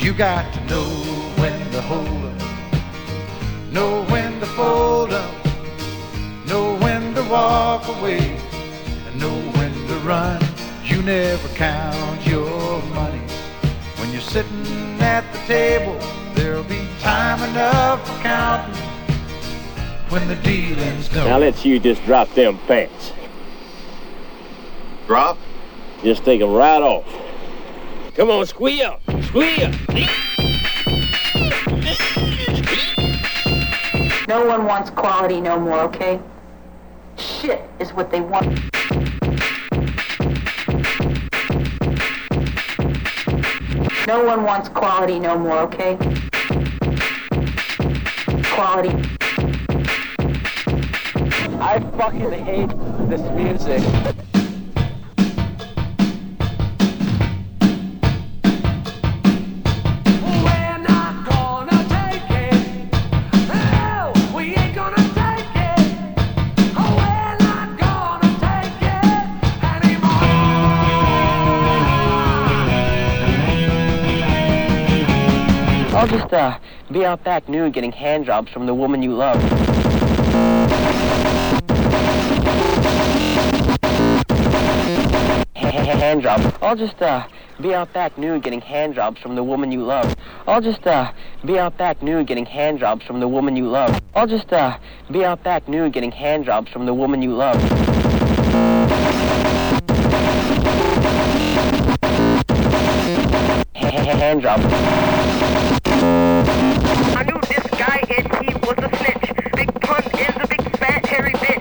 You got to know when to hold up, know when to fold up, know when to walk away, and know when to run. You never count your money. When you're sitting at the table, there'll be time enough for counting when the dealing's done. Now let's you just drop them pants. Drop? Just take them right off. Come on, squeal, squeal. No one wants quality no more, okay? Shit is what they want. No one wants quality no more, okay? Quality. I fucking hate this music. I'll just, be out back nude getting hand jobs from the woman you love. Hand jobs. I'll just, be out back nude getting hand jobs from the woman you love. I'll just, be out back nude getting hand jobs from the woman you love. I'll just, be out back nude getting hand jobs from the woman you love. Hand job. I knew this guy and he was a snitch. Big Pun is a big fat hairy bitch.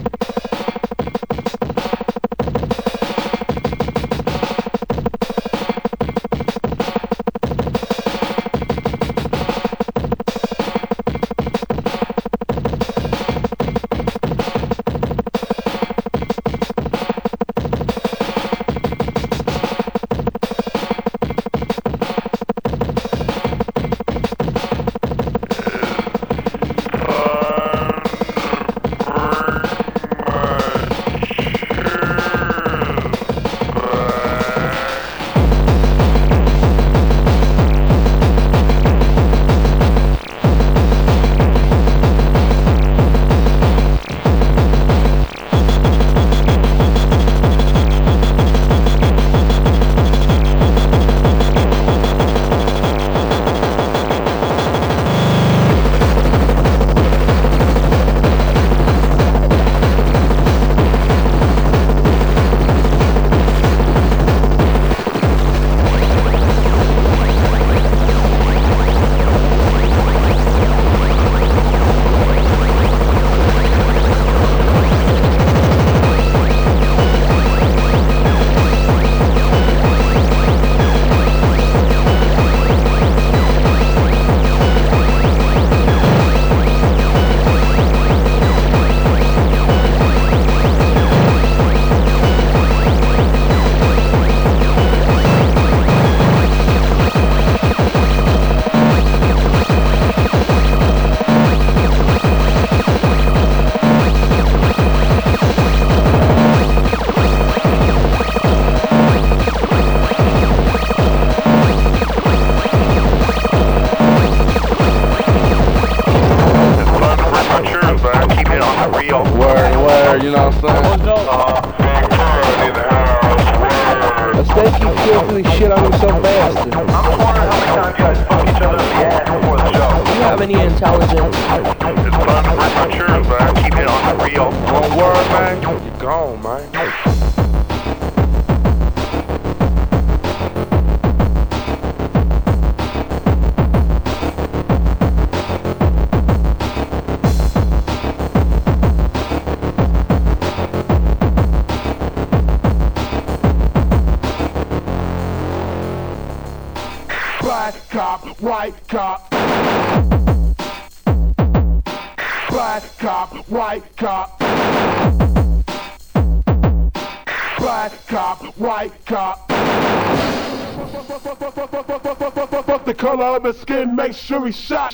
Word, you know what I'm saying? Let's take you filthy shit on you so fast. I'm wondering how many times you guys fuck each other in the ass before the show. Do you have any intelligence? It's fun to rip my churns, man. Keep it on the real. One word, man. You gone, man. Black cop, white cop. Black cop, white cop. Black cop, white cop. The color of his skin, make sure he shot.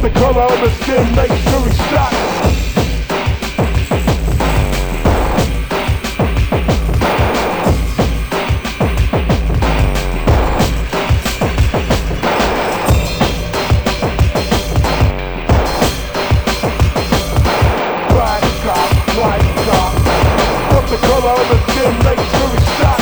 the color of the skin, make sure he's shot. The color of the skin, make sure he's shot.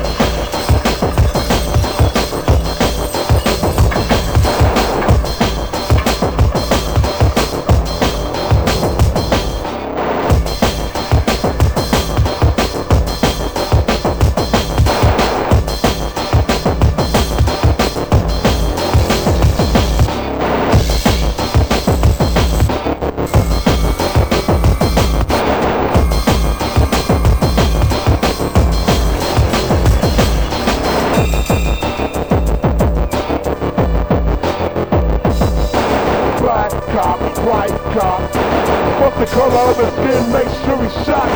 White cop, what's the color of the skin, make sure he's shot.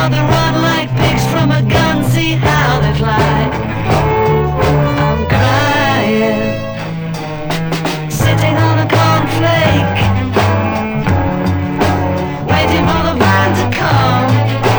how they run like pigs from a gun, see how they fly. I'm crying, sitting on a cornflake, waiting for the van to come.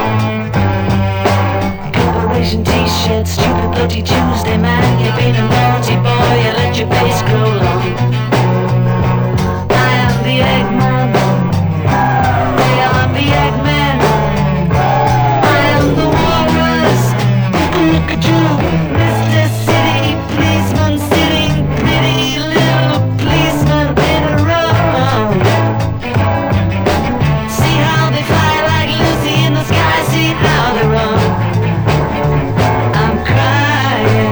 Corporation t-shirt, stupid bloody Tuesday, man. You've been a naughty boy, you let your face grow long. I am the Eggman, they are the Eggmen. I am the walrus, look at you, Mr. City Policeman, sitting pretty little policeman in a row. See how they fly like Lucy in the sky, see how they run. I'm crying,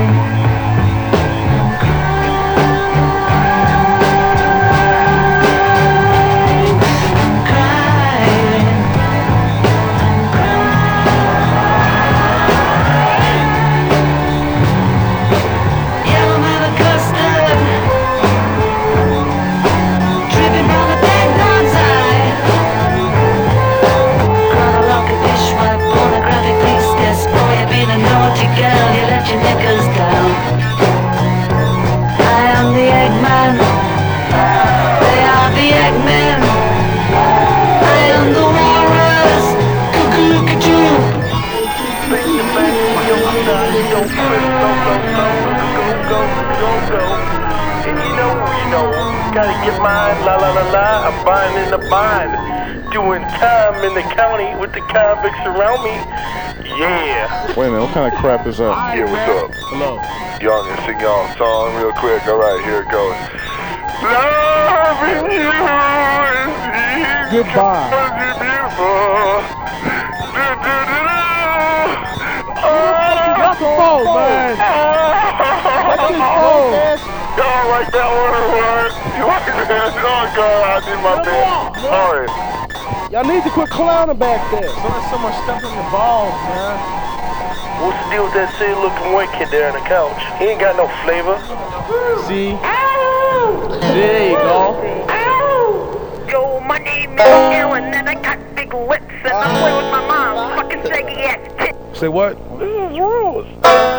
yellow mother custard, dripping from the dead man's eye. Chronological dishwipe, pornographic police desk. Boy, you've been a naughty girl, you let your knickers down. I am the Eggman, they are the Eggmen. I am the walrus, cuckoo-look-a-choo. And you know, gotta get mine, la la la la, I'm buying in the bind. Doing time in the county with the convicts around me. Yeah. Wait a minute, what kind of crap is that? Yeah, what's up? Hello. Y'all gonna sing y'all a song real quick? Alright, here it goes. Loving you is easy. Goodbye. Beautiful. That's a phone, man. That's his phone. Y'all like that one or what? You like that? Oh God, I need my band. Alright. Y'all need to quit clowning back there. There's so much stuff in the balls, man. What's the deal with that silly looking white kid there on the couch? He ain't got no flavor. See? There you go. Yo, my name is Aaron, and I got big lips, and I play with my mom, fucking saggy ass tits. Say what? This is Rose.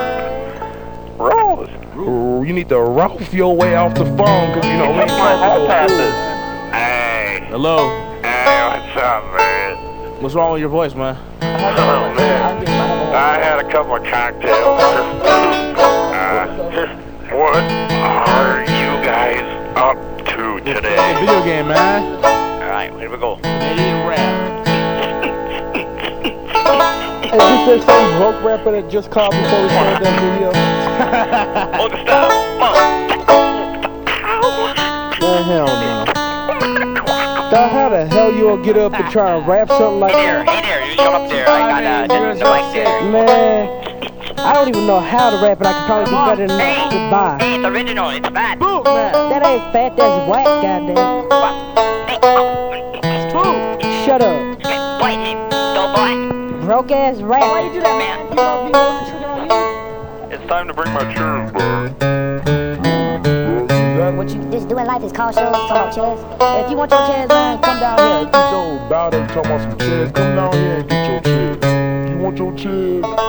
Rose. Ooh, you need to rough your way off the phone, cause you know we ain't talking. Hey. Hello. Hey, what's up, man? What's wrong with your voice, man? Oh, man. I had a couple of cocktails. What are you guys up to today? Hey, video game, man. Alright, here we go. Hey, rap. Is this the same broke rapper that just called before we started that video? Hold the stop. Man, hell no. Dog, how the hell you gonna get up and try and rap something like that? Hey there, you come up there. I got the mic there. Man, I don't even know how to rap, and I can probably do better than that. Goodbye. Hey, it's original. It's bad. That ain't fat, that's whack, goddamn. Shut up. White name. Go boy. Broke ass rap. Why you do that, Man. It's time to bring my chairs back. What you just do in life is call shows, talk about chairs. If you want your chairs on, come down here. You so about it, talking about some chairs. Come down here and get your chairs. You want your chairs?